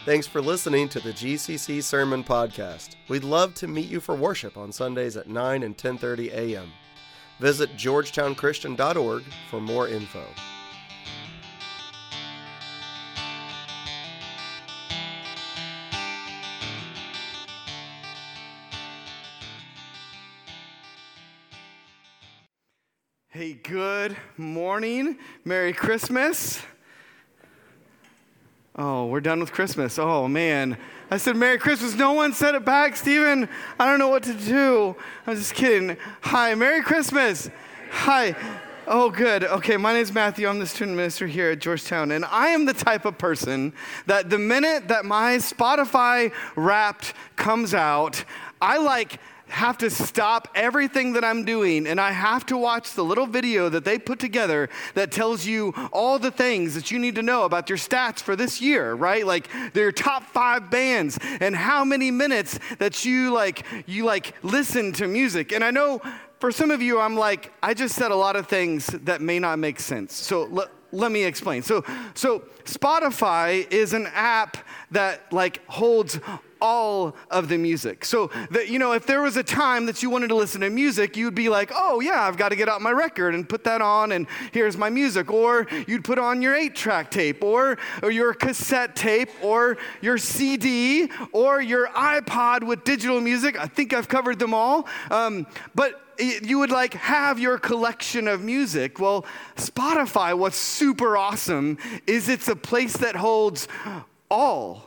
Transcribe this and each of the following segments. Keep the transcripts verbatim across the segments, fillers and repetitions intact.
Thanks for listening to the G C C Sermon Podcast. We'd love to meet you for worship on Sundays at nine and ten thirty a.m. Visit georgetown christian dot org for more info. Hey, good morning. Merry Christmas. Oh, we're done with Christmas. Oh, man. I said Merry Christmas. No one said it back, Stephen. I don't know what to do. I'm just kidding. Hi, Merry Christmas. Hi. Oh, good. Okay, my name's Matthew. I'm the student minister here at Georgetown, and I am the type of person that the minute that my Spotify Wrapped comes out, I like have to stop everything that I'm doing, and I have to watch the little video that they put together that tells you all the things that you need to know about your stats for this year, right? Like their top five bands and how many minutes that you like you like listen to music. And I know for some of you, I'm like, I just said a lot of things that may not make sense. So let, let me explain. So so Spotify is an app that like holds all of the music. So that, you know, if there was a time that you wanted to listen to music, you'd be like, oh yeah, I've got to get out my record and put that on, and here's my music. Or you'd put on your eight track tape, or, or your cassette tape, or your C D, or your iPod with digital music. I think I've covered them all. Um, but you would like have your collection of music. Well, Spotify, what's super awesome is it's a place that holds all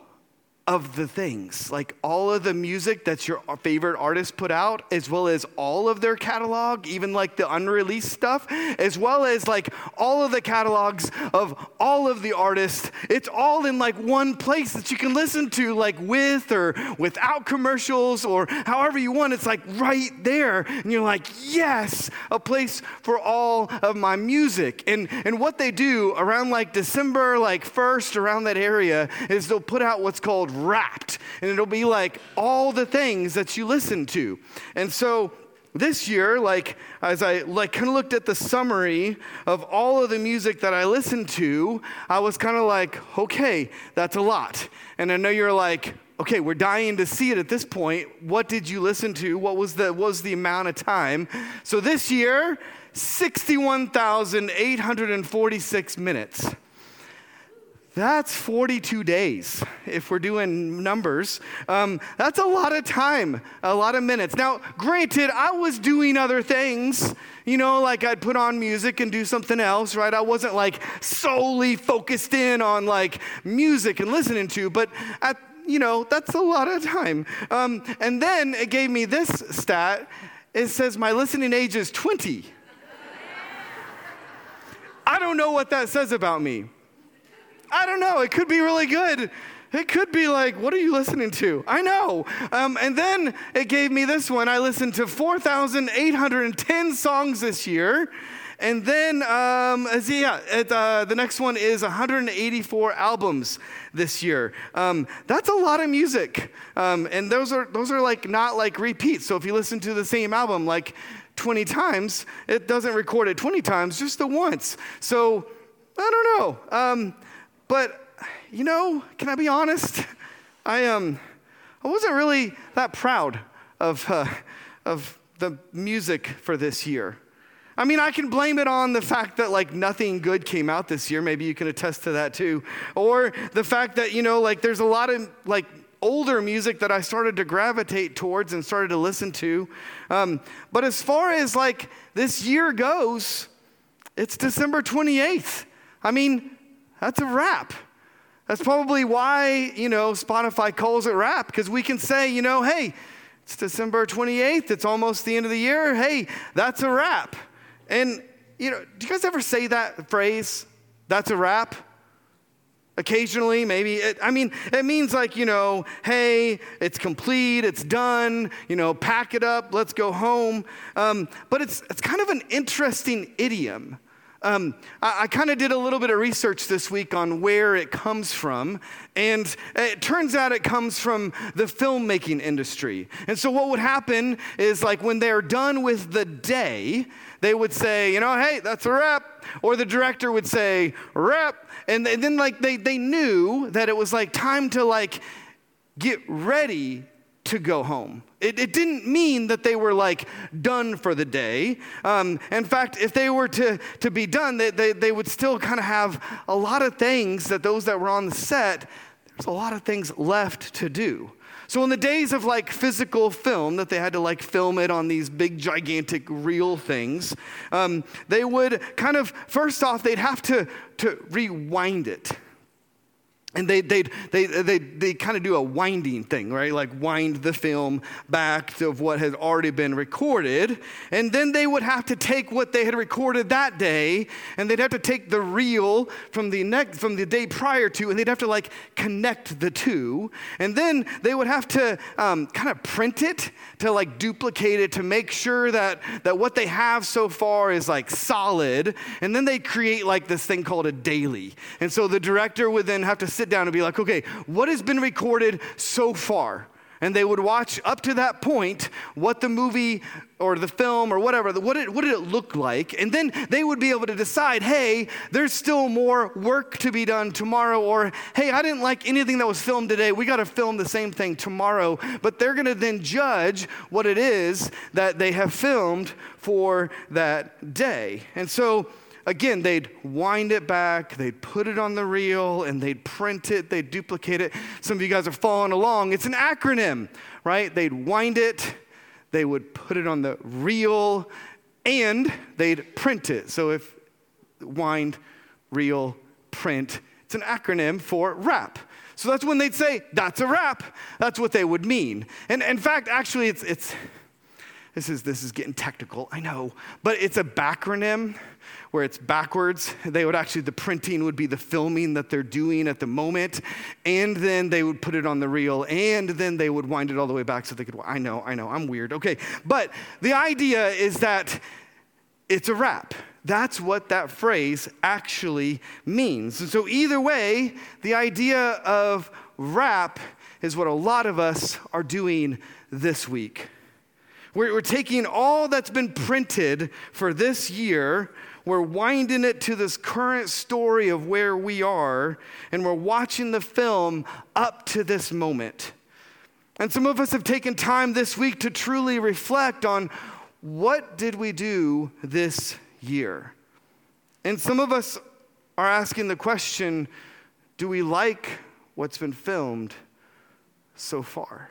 of the things, like all of the music that your favorite artists put out, as well as all of their catalog, even like the unreleased stuff, as well as like all of the catalogs of all of the artists. It's all in like one place that you can listen to, like with or without commercials or however you want. It's like right there. And you're like, yes, a place for all of my music. And and what they do around like December, like first, around that area, is they'll put out what's called Wrapped, and it'll be like all the things that you listen to. And so this year, like as I like kind of looked at the summary of all of the music that I listened to, I was kind of like, okay, that's a lot. And I know you're like, okay, we're dying to see it at this point. What did you listen to? What was the what was the amount of time? So this year, sixty-one thousand eight hundred forty-six minutes. That's forty-two days, if we're doing numbers. Um, that's a lot of time, a lot of minutes. Now, granted, I was doing other things, you know, like I'd put on music and do something else, right? I wasn't like solely focused in on like music and listening to, but at, you know, that's a lot of time. Um, and then it gave me this stat. It says my listening age is twenty. I don't know what that says about me. I don't know. It could be really good. It could be like, what are you listening to? I know. Um, and then it gave me this one. I listened to four thousand eight hundred ten songs this year. And then, um, as, yeah, it, uh, the next one is one hundred eighty-four albums this year. Um, that's a lot of music. Um, and those are those are like not like repeats. So if you listen to the same album like twenty times, it doesn't record it twenty times, just the once. So I don't know. Um, But, you know, can I be honest? I um, I wasn't really that proud of uh, of the music for this year. I mean, I can blame it on the fact that, like, nothing good came out this year. Maybe you can attest to that, too. Or the fact that, you know, like, there's a lot of, like, older music that I started to gravitate towards and started to listen to. Um, but as far as, like, this year goes, it's December twenty-eighth. I mean, that's a wrap. That's probably why, you know, Spotify calls it wrap, because we can say, you know, hey, it's December twenty-eighth. It's almost the end of the year. Hey, that's a wrap. And, you know, do you guys ever say that phrase, that's a wrap? Occasionally, maybe. It, I mean, it means like, you know, hey, it's complete, it's done, you know, pack it up, let's go home. Um, but it's it's kind of an interesting idiom. Um, I, I kind of did a little bit of research this week on where it comes from, and it turns out it comes from the filmmaking industry. And so what would happen is, like, when they're done with the day, they would say, you know, hey, that's a wrap. Or the director would say, wrap. And, and then, like, they, they knew that it was, like, time to, like, get ready to go home. It, it didn't mean that they were like done for the day. Um, in fact, if they were to, to be done, they, they, they would still kind of have a lot of things that those that were on the set, there's a lot of things left to do. So in the days of like physical film, that they had to like film it on these big, gigantic, real things, um, they would kind of, first off, they'd have to, to rewind it. And they they they they they kind of do a winding thing, right? Like wind the film back to what had already been recorded, and then they would have to take what they had recorded that day, and they'd have to take the reel from the next from the day prior to, and they'd have to like connect the two, and then they would have to um, kind of print it to like duplicate it to make sure that that what they have so far is like solid, and then they create like this thing called a daily, and so the director would then have to sit down and be like, okay, what has been recorded so far? And they would watch up to that point what the movie or the film or whatever, what did, what did it look like? And then they would be able to decide, hey, there's still more work to be done tomorrow, or hey, I didn't like anything that was filmed today. We got to film the same thing tomorrow. But they're going to then judge what it is that they have filmed for that day. And so again, they'd wind it back, they'd put it on the reel, and they'd print it, they'd duplicate it. Some of you guys are following along. It's an acronym, right? They'd wind it, they would put it on the reel, and they'd print it. So if wind, reel, print, it's an acronym for wrap. So that's when they'd say, that's a wrap. That's what they would mean. And in fact, actually, it's it's this is this is getting technical, I know, but it's a backronym where it's backwards. They would actually, the printing would be the filming that they're doing at the moment, and then they would put it on the reel, and then they would wind it all the way back so they could, I know, I know, I'm weird, okay. But the idea is that it's a wrap. That's what that phrase actually means. And so either way, the idea of wrap is what a lot of us are doing this week. We're, we're taking all that's been printed for this year, we're winding it to this current story of where we are, and we're watching the film up to this moment. And some of us have taken time this week to truly reflect on what did we do this year? And some of us are asking the question, do we like what's been filmed so far?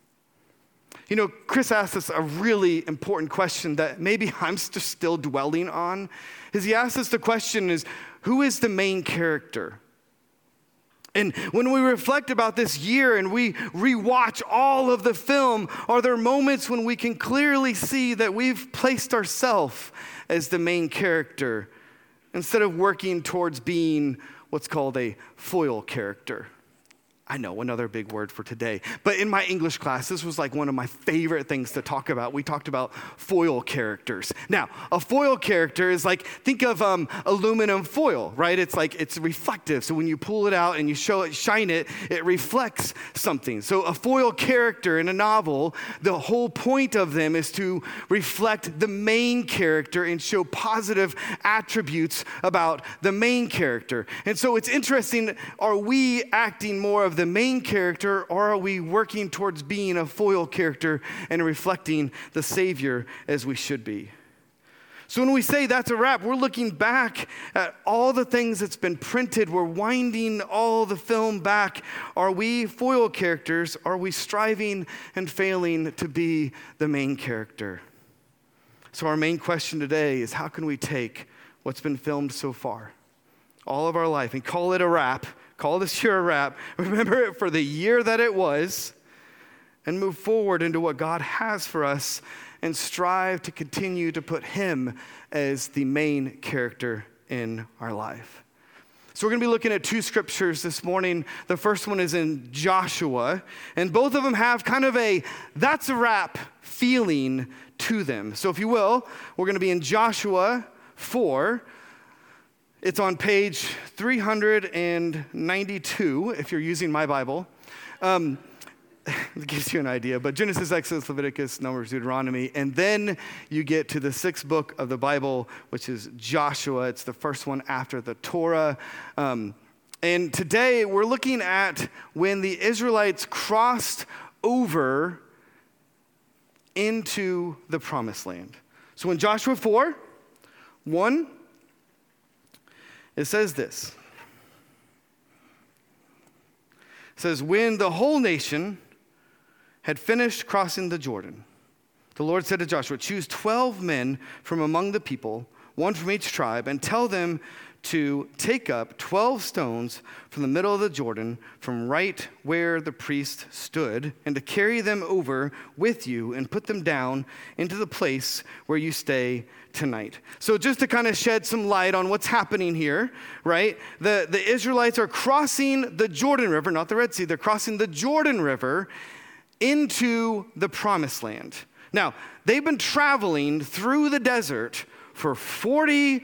You know, Chris asked us a really important question that maybe I'm just still dwelling on. Is he asked us the question is, who is the main character? And when we reflect about this year and we rewatch all of the film, are there moments when we can clearly see that we've placed ourselves as the main character instead of working towards being what's called a foil character? I know, another big word for today. But in my English class, this was like one of my favorite things to talk about. We talked about foil characters. Now, a foil character is like, think of um, aluminum foil, right? It's like, it's reflective. So when you pull it out and you show it, shine it, it reflects something. So a foil character in a novel, the whole point of them is to reflect the main character and show positive attributes about the main character. And so it's interesting, are we acting more of the main character, or are we working towards being a foil character and reflecting the Savior as we should be? So when we say that's a wrap, we're looking back at all the things that's been printed. We're winding all the film back. Are we foil characters? Are we striving and failing to be the main character? So our main question today is, how can we take what's been filmed so far, all of our life, and call it a wrap? Call this year a wrap. Remember it for the year that it was, and move forward into what God has for us and strive to continue to put Him as the main character in our life. So we're going to be looking at two scriptures this morning. The first one is in Joshua, and both of them have kind of a that's a wrap feeling to them. So if you will, we're going to be in Joshua four. It's on page three hundred ninety-two, if you're using my Bible. Um, it gives you an idea, but Genesis, Exodus, Leviticus, Numbers, Deuteronomy, and then you get to the sixth book of the Bible, which is Joshua. It's the first one after the Torah. Um, and today we're looking at when the Israelites crossed over into the Promised Land. So in Joshua four, one, it says this. It says, when the whole nation had finished crossing the Jordan, the Lord said to Joshua, choose twelve men from among the people, one from each tribe, and tell them to take up twelve stones from the middle of the Jordan, from right where the priest stood, and to carry them over with you and put them down into the place where you stay tonight. So just to kind of shed some light on what's happening here, right? The, the Israelites are crossing the Jordan River, not the Red Sea, they're crossing the Jordan River into the Promised Land. Now, they've been traveling through the desert for forty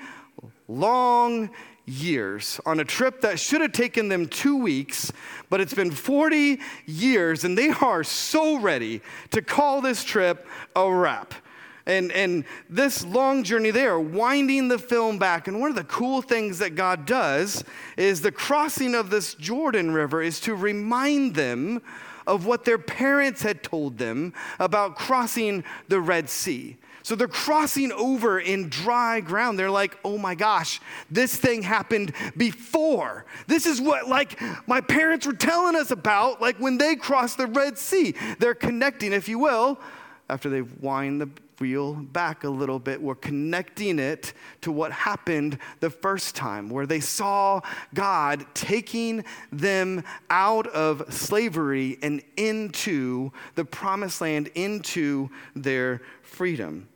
long years on a trip that should have taken them two weeks, but it's been forty years, and they are so ready to call this trip a wrap. And, and this long journey, they are winding the film back. And one of the cool things that God does is the crossing of this Jordan River is to remind them of what their parents had told them about crossing the Red Sea. So they're crossing over in dry ground. They're like, oh my gosh, this thing happened before. This is what like my parents were telling us about, like when they crossed the Red Sea. They're connecting, if you will, after they wind the wheel back a little bit, we're connecting it to what happened the first time, where they saw God taking them out of slavery and into the Promised Land, into their freedom.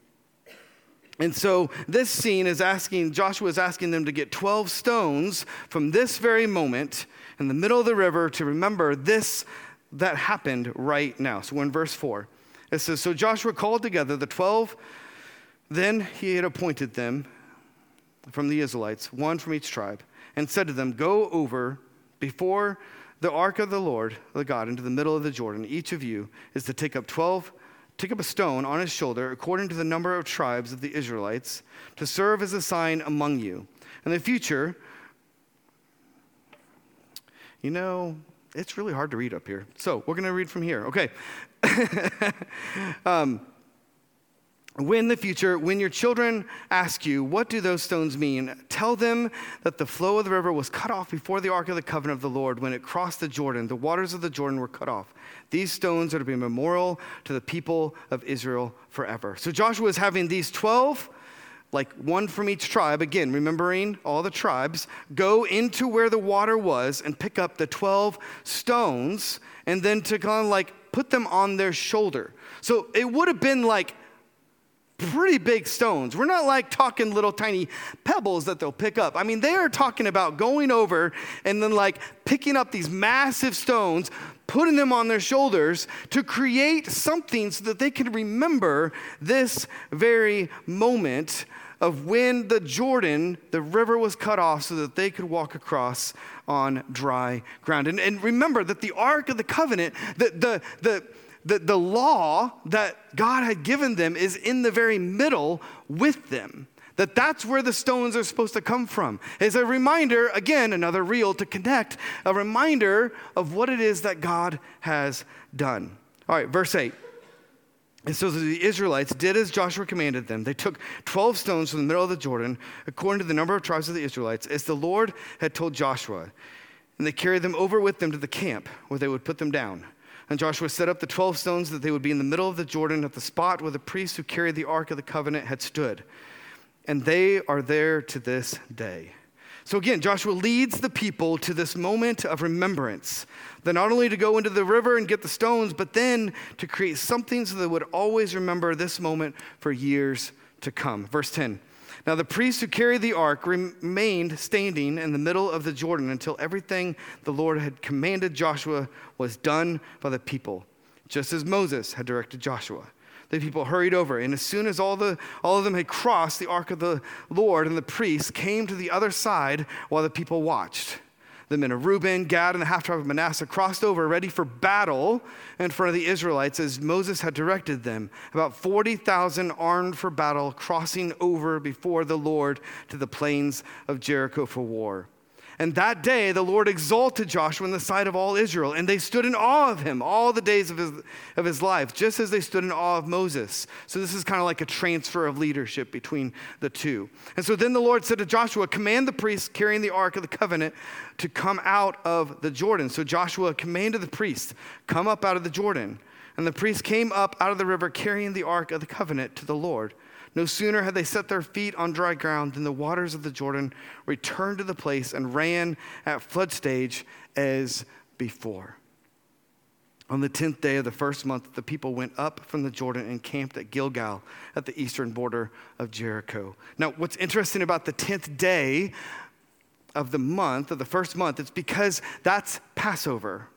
And so this scene is asking, Joshua is asking them to get twelve stones from this very moment in the middle of the river to remember this that happened right now. So in verse four, it says, so Joshua called together the twelve, then he had appointed them from the Israelites, one from each tribe, and said to them, go over before the ark of the Lord, the God, into the middle of the Jordan. Each of you is to take up twelve, take up a stone on his shoulder, according to the number of tribes of the Israelites, to serve as a sign among you. In the future, you know, it's really hard to read up here. So we're going to read from here. Okay. um, when the future, when your children ask you, what do those stones mean? Tell them that the flow of the river was cut off before the ark of the covenant of the Lord. When it crossed the Jordan, the waters of the Jordan were cut off. These stones are to be a memorial to the people of Israel forever. So Joshua is having these twelve, like one from each tribe, again, remembering all the tribes, go into where the water was and pick up the twelve stones, and then to kind of like put them on their shoulder. So it would have been like pretty big stones. We're not like talking little tiny pebbles that they'll pick up. I mean, they are talking about going over and then like picking up these massive stones, putting them on their shoulders to create something so that they can remember this very moment of when the Jordan, the river was cut off so that they could walk across on dry ground. And, and remember that the Ark of the Covenant, the, the, the, the, the law that God had given them is in the very middle with them. That that's where the stones are supposed to come from. It's a reminder, again, another reel to connect, a reminder of what it is that God has done. All right, verse eight. And so the Israelites did as Joshua commanded them. They took twelve stones from the middle of the Jordan, according to the number of tribes of the Israelites, as the Lord had told Joshua. And they carried them over with them to the camp, where they would put them down. And Joshua set up the twelve stones that they would be in the middle of the Jordan at the spot where the priests who carried the Ark of the Covenant had stood. And they are there to this day. So again, Joshua leads the people to this moment of remembrance. That not only to go into the river and get the stones, but then to create something so they would always remember this moment for years to come. Verse ten. Now the priests who carried the ark remained standing in the middle of the Jordan until everything the Lord had commanded Joshua was done by the people, just as Moses had directed Joshua. The people hurried over, and as soon as all the all of them had crossed, the ark of the Lord and the priests came to the other side while the people watched. The men of Reuben, Gad, and the half-tribe of Manasseh crossed over, ready for battle in front of the Israelites as Moses had directed them. About forty thousand armed for battle, crossing over before the Lord to the plains of Jericho for war. And that day the Lord exalted Joshua in the sight of all Israel, and they stood in awe of him all the days of his, of his life, just as they stood in awe of Moses. So this is kind of like a transfer of leadership between the two. And so then the Lord said to Joshua, command the priests carrying the ark of the covenant to come out of the Jordan. So Joshua commanded the priests, come up out of the Jordan. And the priests came up out of the river carrying the ark of the covenant to the Lord. No sooner had they set their feet on dry ground than the waters of the Jordan returned to the place and ran at flood stage as before. On the tenth day of the first month, the people went up from the Jordan and camped at Gilgal at the eastern border of Jericho. Now, what's interesting about the tenth day of the month, of the first month, it's because that's Passover.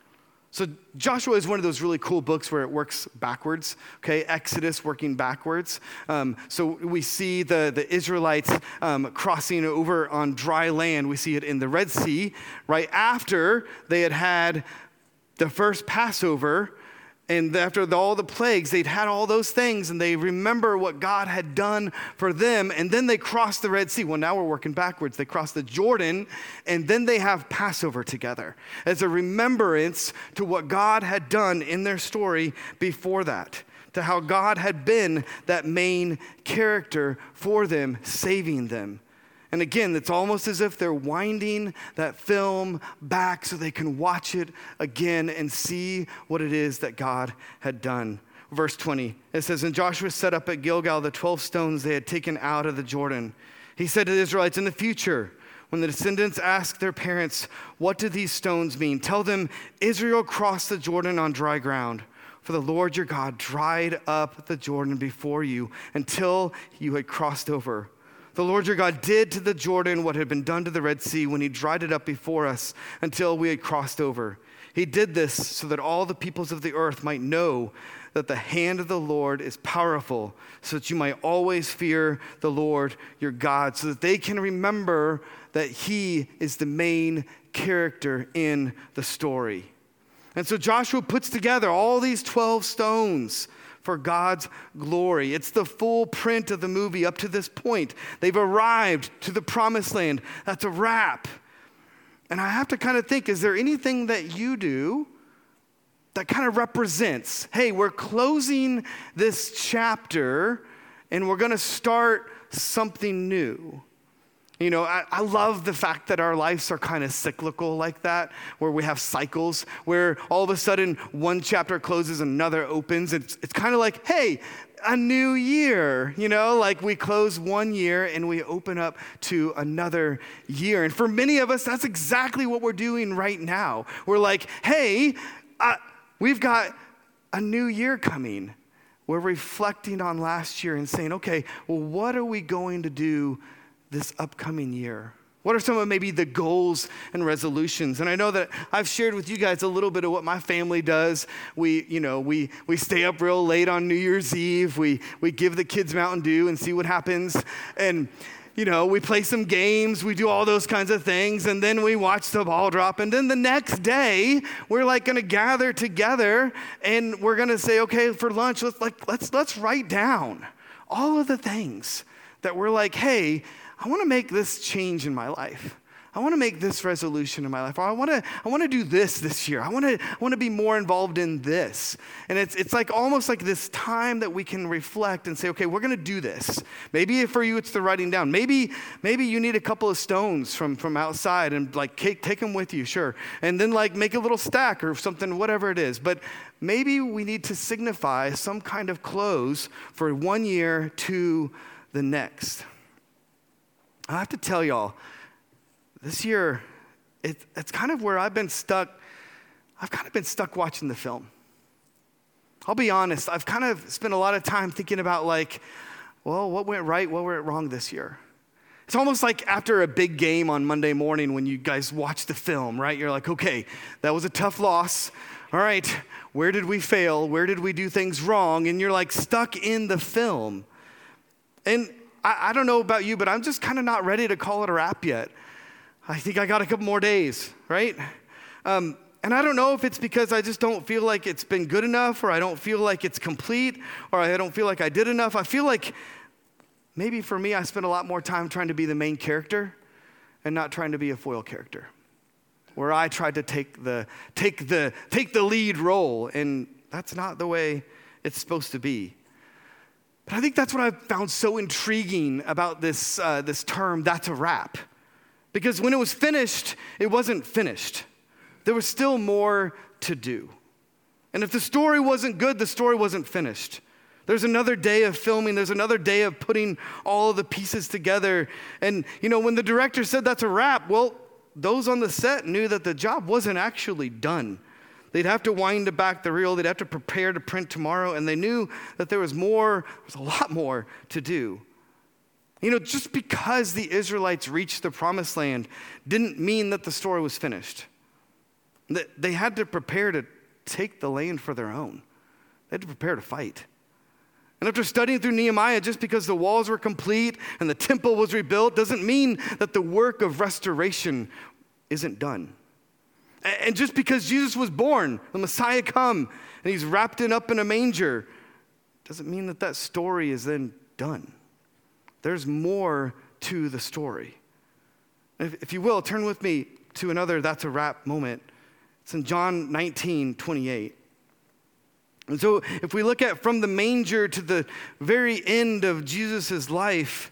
So Joshua is one of those really cool books where it works backwards, okay? Exodus working backwards. Um, so we see the, the Israelites um, crossing over on dry land. We see it in the Red Sea right after they had had the first Passover. And after the, all the plagues, they'd had all those things, and they remember what God had done for them, and then they crossed the Red Sea. Well, now we're working backwards. They crossed the Jordan, and then they have Passover together as a remembrance to what God had done in their story before that, to how God had been that main character for them, saving them. And again, it's almost as if they're winding that film back so they can watch it again and see what it is that God had done. Verse twenty, it says, and Joshua set up at Gilgal the twelve stones they had taken out of the Jordan. He said to the Israelites, in the future, when the descendants ask their parents, what do these stones mean? Tell them, Israel crossed the Jordan on dry ground. For the Lord your God dried up the Jordan before you until you had crossed over. The Lord your God did to the Jordan what had been done to the Red Sea when he dried it up before us until we had crossed over. He did this so that all the peoples of the earth might know that the hand of the Lord is powerful, so that you might always fear the Lord your God, so that they can remember that he is the main character in the story. And so Joshua puts together all these twelve stones for God's glory. It's the full print of the movie up to this point. They've arrived to the promised land. That's a wrap. And I have to kind of think, is there anything that you do that kind of represents, hey, we're closing this chapter and we're going to start something new? You know, I, I love the fact that our lives are kind of cyclical like that, where we have cycles, where all of a sudden one chapter closes, another opens. It's, it's kind of like, hey, a new year, you know, like we close one year and we open up to another year. And for many of us, that's exactly what we're doing right now. We're like, hey, uh, we've got a new year coming. We're reflecting on last year and saying, okay, well, what are we going to do this upcoming year? What are some of maybe the goals and resolutions? And I know that I've shared with you guys a little bit of what my family does. We, you know, we we stay up real late on New Year's Eve. We we give the kids Mountain Dew and see what happens. And you know, we play some games, we do all those kinds of things, and then we watch the ball drop. And then the next day, we're like gonna gather together and we're gonna say, okay, for lunch, let's like let's let's write down all of the things that we're like, hey, I want to make this change in my life. I want to make this resolution in my life. Or I want to I want to do this this year. I want to I want to be more involved in this. And it's it's like almost like this time that we can reflect and say, okay, we're going to do this. Maybe for you it's the writing down. Maybe maybe you need a couple of stones from from outside and like take, take them with you, sure. And then like make a little stack or something, whatever it is. But maybe we need to signify some kind of close for one year to the next. I have to tell y'all, this year, it, it's kind of where I've been stuck. I've kind of been stuck watching the film. I'll be honest, I've kind of spent a lot of time thinking about like, well, what went right, what went wrong this year? It's almost like after a big game on Monday morning when you guys watch the film, right? You're like, okay, that was a tough loss. all right, where did we fail? Where did we do things wrong? And you're like stuck in the film. And I, I don't know about you, but I'm just kind of not ready to call it a wrap yet. I think I got a couple more days, right? Um, and I don't know if it's because I just don't feel like it's been good enough, or I don't feel like it's complete, or I don't feel like I did enough. I feel like maybe for me, I spent a lot more time trying to be the main character and not trying to be a foil character, where I tried to take the take the take the lead role, and that's not the way it's supposed to be. But I think that's what I've found so intriguing about this uh, this term, that's a wrap. Because when it was finished, it wasn't finished. There was still more to do. And if the story wasn't good, the story wasn't finished. There's another day of filming. There's another day of putting all of the pieces together. And, you know, when the director said that's a wrap, well, those on the set knew that the job wasn't actually done. They'd have to wind back the reel. They'd have to prepare to print tomorrow. And they knew that there was more, there was a lot more to do. You know, just because the Israelites reached the promised land didn't mean that the story was finished. They had to prepare to take the land for their own. They had to prepare to fight. And after studying through Nehemiah, just because the walls were complete and the temple was rebuilt doesn't mean that the work of restoration isn't done. And just because Jesus was born, the Messiah come, and he's wrapped it up in a manger, doesn't mean that that story is then done. There's more to the story. If, if you will, turn with me to another that's a wrap moment. It's in John nineteen twenty-eight. And so if we look at from the manger to the very end of Jesus' life,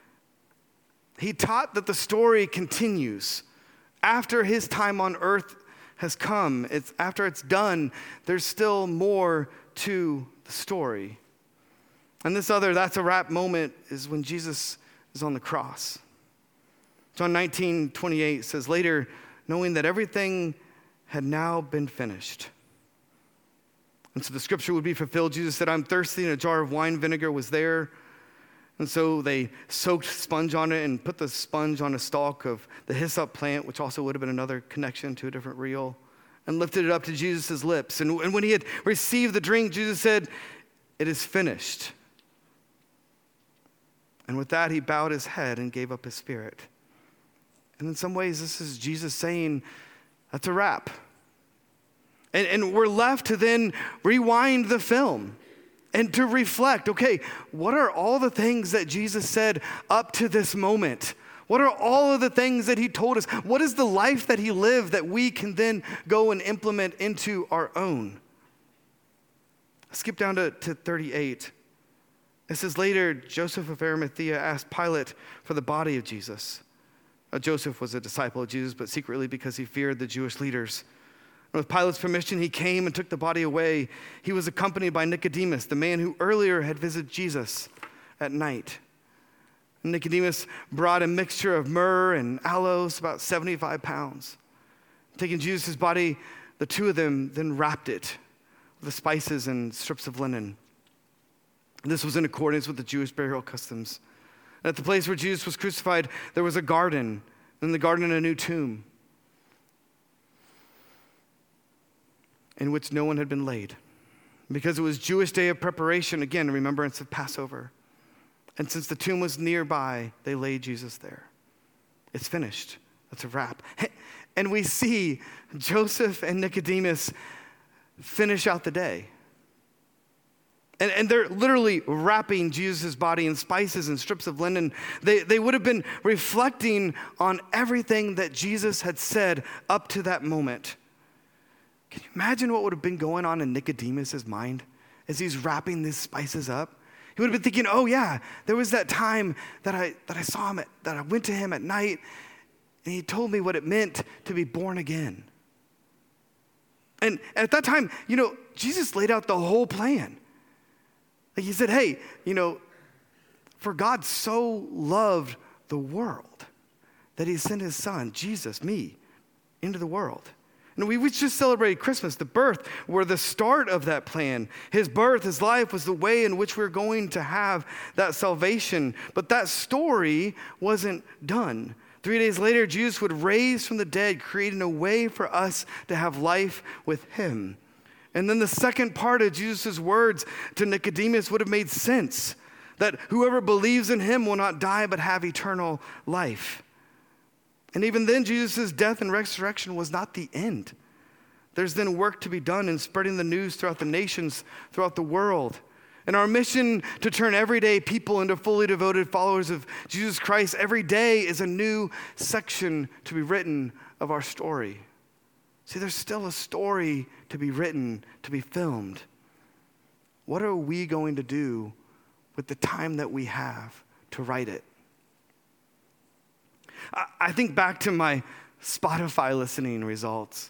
he taught that the story continues. After his time on earth has come, it's, after it's done, there's still more to the story. And this other, that's a wrap moment, is when Jesus is on the cross. John nineteen twenty-eight says, later, knowing that everything had now been finished. And so the scripture would be fulfilled. Jesus said, I'm thirsty, and a jar of wine vinegar was there. And so they soaked sponge on it and put the sponge on a stalk of the hyssop plant, which also would have been another connection to a different reel, and lifted it up to Jesus' lips. And, and when he had received the drink, Jesus said, it is finished. And with that, he bowed his head and gave up his spirit. And in some ways, this is Jesus saying, that's a wrap. And, and we're left to then rewind the film and to reflect, okay, what are all the things that Jesus said up to this moment? What are all of the things that he told us? What is the life that he lived that we can then go and implement into our own? Skip down to, to thirty-eight. It says, later, Joseph of Arimathea asked Pilate for the body of Jesus. Now, Joseph was a disciple of Jesus, but secretly because he feared the Jewish leaders. And with Pilate's permission, he came and took the body away. He was accompanied by Nicodemus, the man who earlier had visited Jesus at night. And Nicodemus brought a mixture of myrrh and aloes, about seventy-five pounds. Taking Jesus' body, the two of them then wrapped it with the spices and strips of linen. This was in accordance with the Jewish burial customs. And at the place where Jesus was crucified, there was a garden, and in the garden a new tomb, in which no one had been laid. Because it was Jewish day of preparation, again, remembrance of Passover. And since the tomb was nearby, they laid Jesus there. It's finished. That's a wrap. And we see Joseph and Nicodemus finish out the day. And, and they're literally wrapping Jesus' body in spices and strips of linen. They, they would have been reflecting on everything that Jesus had said up to that moment. Can you imagine what would have been going on in Nicodemus' mind as he's wrapping these spices up? He would have been thinking, oh yeah, there was that time that I that I saw him, at, that I went to him at night, and he told me what it meant to be born again. And at that time, you know, Jesus laid out the whole plan. Like he said, hey, you know, for God so loved the world that he sent his son, Jesus, me, into the world. And we, we just celebrated Christmas, the birth, were the start of that plan. His birth, his life was the way in which we're going to have that salvation. But that story wasn't done. Three days later, Jesus would raise from the dead, creating a way for us to have life with him. And then the second part of Jesus' words to Nicodemus would have made sense, that whoever believes in him will not die but have eternal life. And even then, Jesus' death and resurrection was not the end. There's then work to be done in spreading the news throughout the nations, throughout the world. And our mission to turn everyday people into fully devoted followers of Jesus Christ every day is a new section to be written of our story. See, there's still a story to be written, to be filmed. What are we going to do with the time that we have to write it? I, I think back to my Spotify listening results.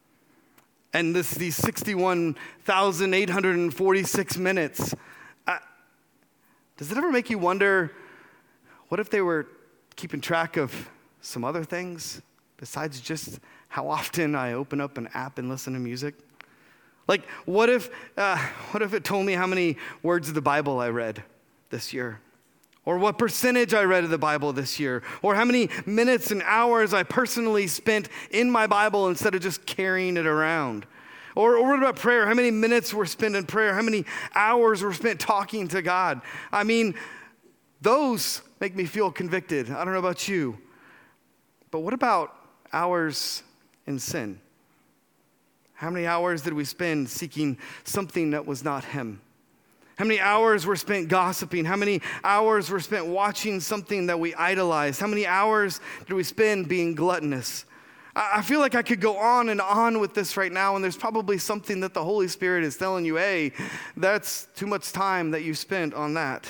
And this these sixty-one thousand eight hundred forty-six minutes. Uh, does it ever make you wonder, what if they were keeping track of some other things besides just how often I open up an app and listen to music? Like, what if, uh, what if it told me how many words of the Bible I read this year? Or what percentage I read of the Bible this year? Or how many minutes and hours I personally spent in my Bible instead of just carrying it around? Or, or what about prayer? How many minutes were spent in prayer? How many hours were spent talking to God? I mean, those make me feel convicted. I don't know about you. But what about hours in sin? How many hours did we spend seeking something that was not him? How many hours were spent gossiping? How many hours were spent watching something that we idolize? How many hours did we spend being gluttonous? I feel like I could go on and on with this right now, and there's probably something that the Holy Spirit is telling you, hey, that's too much time that you spent on that.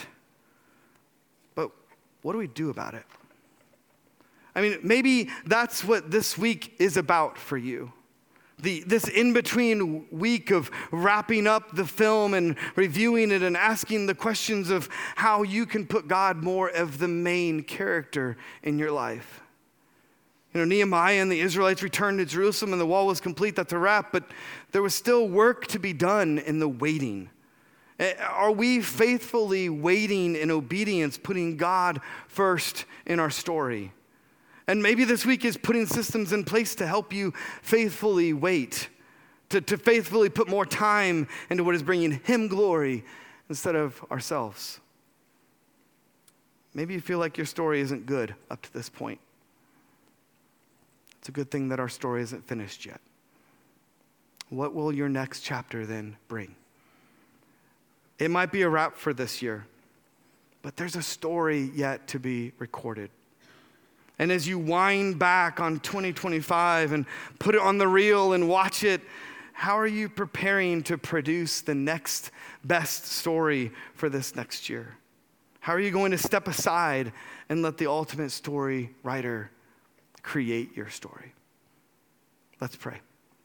But what do we do about it? I mean, maybe that's what this week is about for you. The, this in-between week of wrapping up the film and reviewing it and asking the questions of how you can put God more of the main character in your life. You know, Nehemiah and the Israelites returned to Jerusalem and the wall was complete. That's a wrap, but there was still work to be done in the waiting. Are we faithfully waiting in obedience, putting God first in our story? And maybe this week is putting systems in place to help you faithfully wait, to, to faithfully put more time into what is bringing him glory instead of ourselves. Maybe you feel like your story isn't good up to this point. It's a good thing that our story isn't finished yet. What will your next chapter then bring? It might be a wrap for this year, but there's a story yet to be recorded. And as you wind back on twenty twenty-five and put it on the reel and watch it, how are you preparing to produce the next best story for this next year? How are you going to step aside and let the ultimate story writer create your story? Let's pray.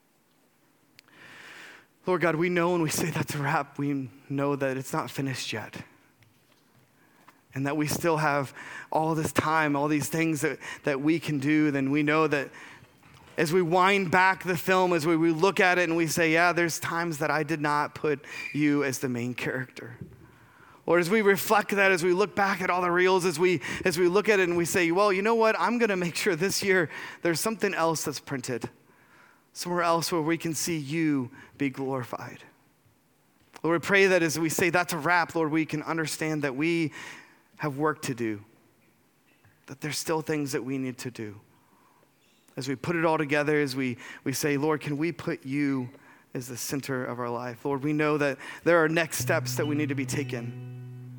Lord God, we know when we say that's a wrap, we know that it's not finished yet. And that we still have all this time, all these things that, that we can do. Then we know that as we wind back the film, as we, we look at it and we say, yeah, there's times that I did not put you as the main character. Or as we reflect that, as we look back at all the reels, as we as we look at it and we say, well, you know what? I'm going to make sure this year there's something else that's printed. Somewhere else where we can see you be glorified. Lord, we pray that as we say that's a wrap, Lord, we can understand that we have work to do, that there's still things that we need to do. As we put it all together, as we, we say, Lord, can we put you as the center of our life? Lord, we know that there are next steps that we need to be taken.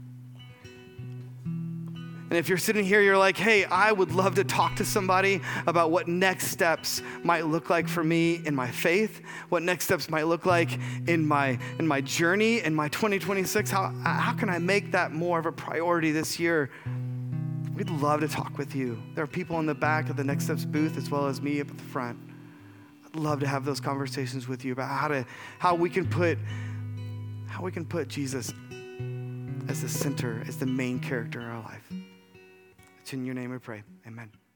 And if you're sitting here, you're like, hey, I would love to talk to somebody about what next steps might look like for me in my faith, what next steps might look like in my in my journey, in my twenty twenty-six. How, how can I make that more of a priority this year? We'd love to talk with you. There are people in the back of the Next Steps booth as well as me up at the front. I'd love to have those conversations with you about how to how we can put how we can put Jesus as the center, as the main character in our life. It's in your name we pray. Amen.